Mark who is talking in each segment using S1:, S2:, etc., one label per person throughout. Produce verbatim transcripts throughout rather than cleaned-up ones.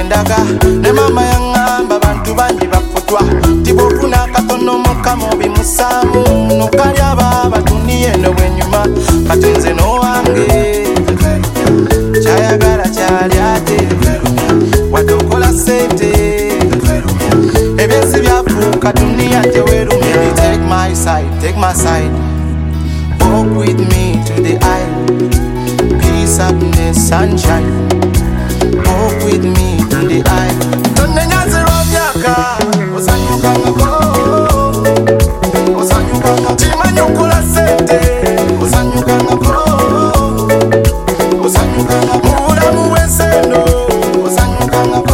S1: bandaga ne mama yangamba bantu bangi bafutwa tibofuna katono mukama obimusaamu nokalya baba duniya eno bwenyuma kati nze n'owange kyayagala kyali ate wadde okola sente ebyensi byafuuka duniya tewerumye. Take my side, take my side, walk with me to the aisle, peace, happiness, sunshine. Walk with me to the aisle. Tonne nyazero myaka osanyuka ngako osanyuka ngako timanyi okola sente osanyuka ngako osanyuka ngako mulamu w'enseno osanyuka ngako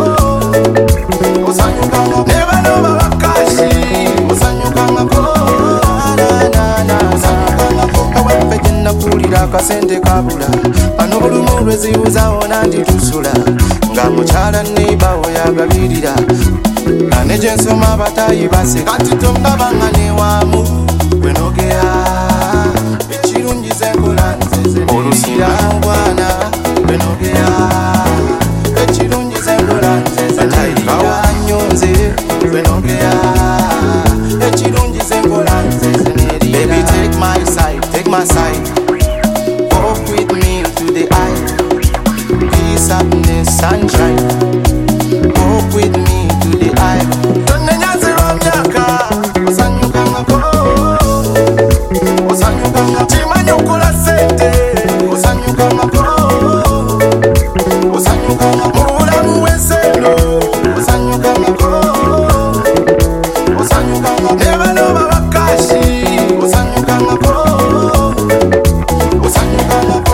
S1: osanyuka ngako ne bano babakashi osanyuka ngako osanyuka ngako kawempe gye nakuulira akasente kabula bano bulumu lwezibuza wona nti tusula nga mukyala neibawo yagabirira ane gye nsoma abatayi base kati tondabanga newamu bwenogera ekirungi zenkola nzeze olusira mwana bwenogera ekirungi zenkola nzeze nayirira nyonze bwenogera ekirungi zenkola nzeze nerira. Baby, take my side, take my side, walk with me to the aisle, peace, happiness, sunshine. Walk with me to the aisle. Tonne nyazero myaka osanyuka ngako osanyuka ngako timanyi okola sente osanyuka ngako osanyuka ngako mulamu w'enseno osanyuka ngako osanyuka ngako ne bano babakashi osanyuka ngako osanyuka ngako.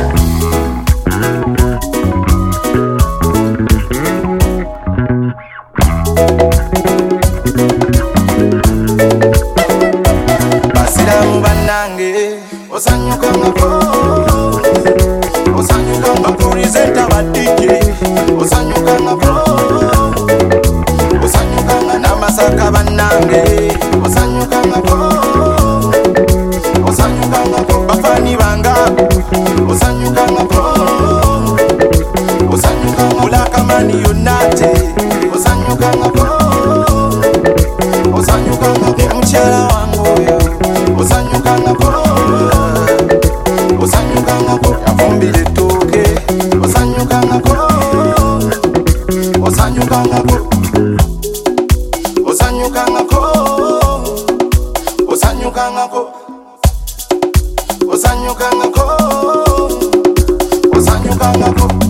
S1: Basiramu bannange osanyuka ngako osanyuka ngako presenta badike osanyuka ngako osanyuka ngako namasaka bannange osanyuka ngako osanyuka ngako bafani banga osanyuka ngako osanyuka ngako ulakamani yonate osanyuka ngako osanyuka ngako mukyala wange oyo osanyuka ngako osanyuka ngako yafumbira ettooke osanyuka ngako osanyuka ngako osanyuka ngako osanyuka ngako osanyuka ngako osanyuka ngako.